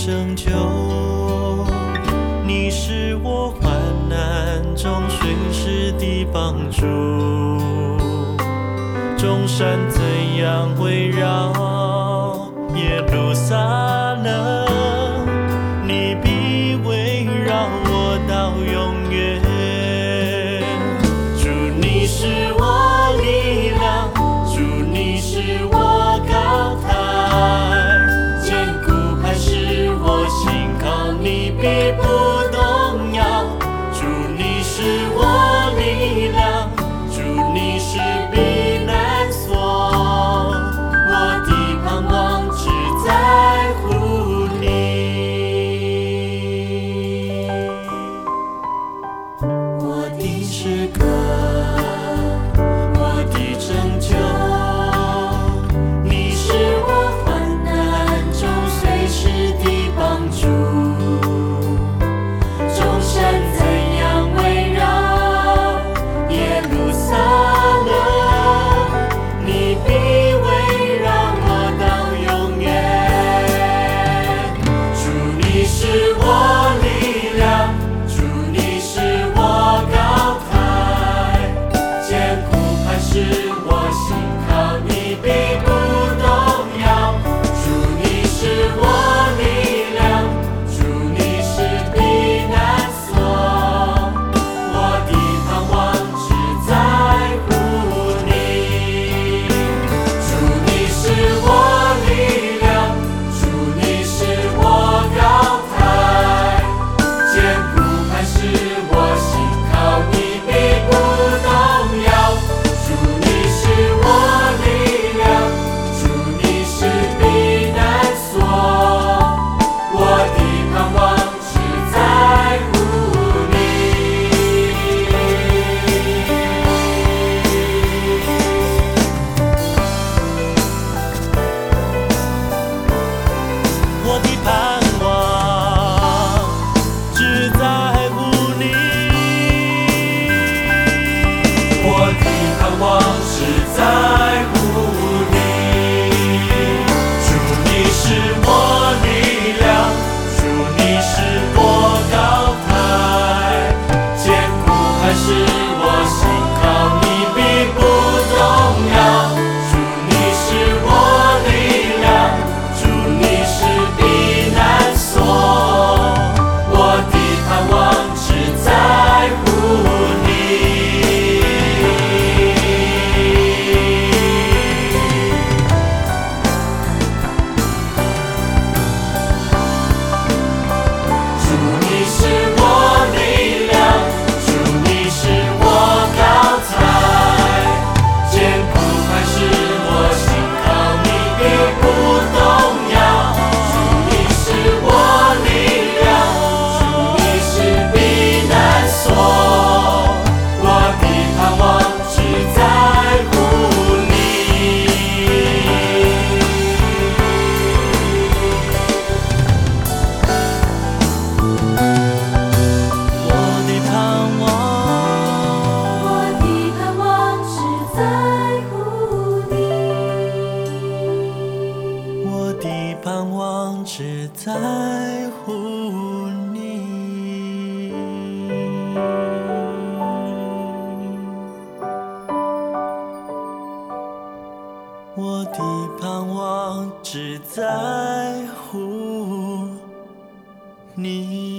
拯救，你是我患难中随时的帮助。众山怎样围绕耶路撒冷，你必围绕我到永远。主，你是我力量，主，你是我高台，坚固磐石，我心靠你必不动摇。主，你是我力量，主，你是避难所，我的盼望只在乎你。我的诗歌，我的拯救，你是我患难中随时的帮助。众山怎样围绕耶路撒冷，你必围绕我到永远。主，你是我力量，主，你是我高台，坚固磐石，我心靠你必不动摇。主，你是我力量，主，你是避难所，我的盼望只在乎你。主，你是我力量，主，你是我高台，坚固磐石，我心靠你必不动摇。主，你是我力量，主，你是避难所，我的盼望只在乎你。我的盼望只在乎你，我的盼望只在乎你。主，你是我力量，主，你是我高台，坚固磐石，我心靠你必不动摇。主，你是我力量，主，你是避难所，我的盼望只在乎你。主，你是我力量，主，你是我高台，坚固磐石，我心靠你必不动摇。主，你是我力量，主，你是避难所，我的盼望只在乎你。我的盼望， 我的盼望只在乎你。 我的盼望只在乎你。我的盼望只在乎你。